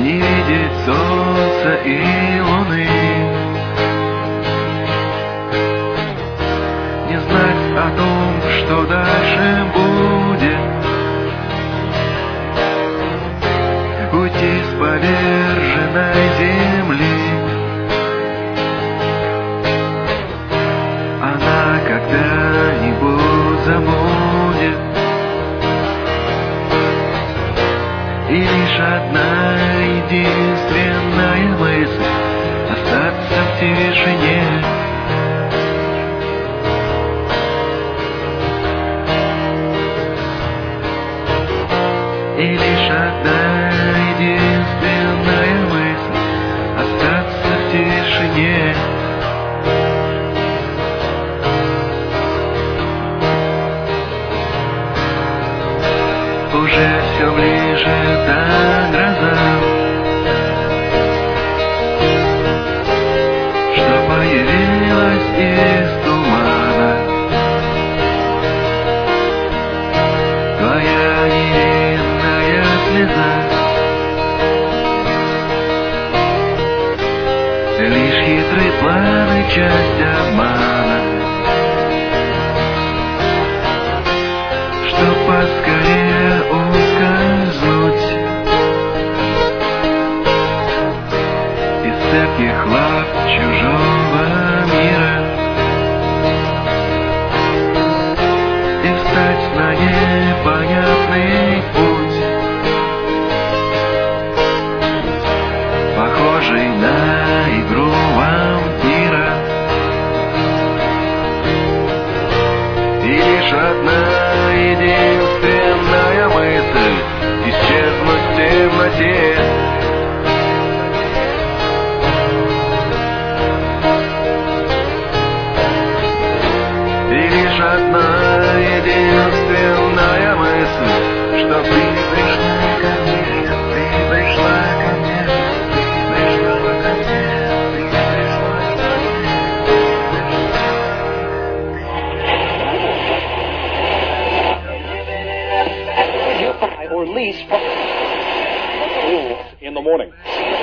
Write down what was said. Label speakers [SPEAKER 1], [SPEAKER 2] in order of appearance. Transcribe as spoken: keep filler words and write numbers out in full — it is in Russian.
[SPEAKER 1] не видеть солнца и луны, не знать о том, что дальше будет, уйти с поверженной земли. Она когда-нибудь забудет, и лишь одна единственная мысль — остаться в тишине. И лишь одна единственная мысль — остаться в тишине. Уже все ближе та гроза, что появилась из тумана. Твоя невинная слеза — лишь хитрый план и часть обмана, чтоб поскорее ускользнуть из цепких лап чужого мира и встать на непонятный путь, похожий на игру вампира. И лишь одна единственная мысль — исчезнуть в темноте. И лишь одна единственная мысль, что ты пришла ко мне, ты пришла ко мне, ты пришла ко мне, ты пришла ко
[SPEAKER 2] Or lease in the morning.